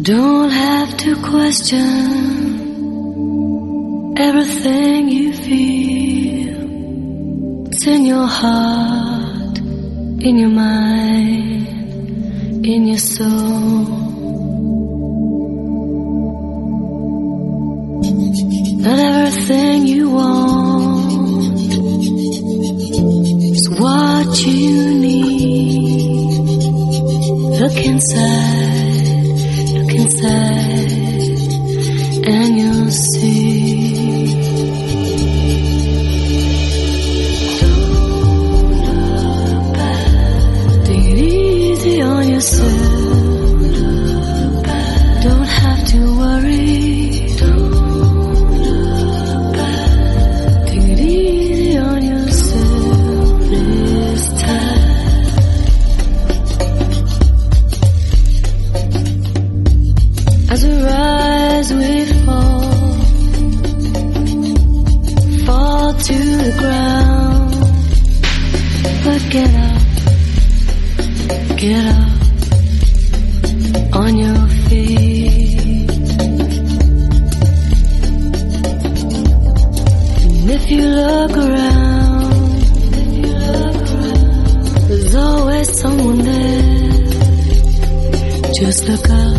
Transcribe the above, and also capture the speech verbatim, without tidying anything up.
Don't have to question everything you feel. It's in your heart, in your mind, in your soul. Not everything you want is what you need. Look inside, look inside, and you'll see. Don't look back. Take it easy on yourself. Don't look back. Don't have to worry. As we rise, we fall, fall to the ground. But get up, get up on your feet. And if you look around, if you look around, there's always someone there. Just look up.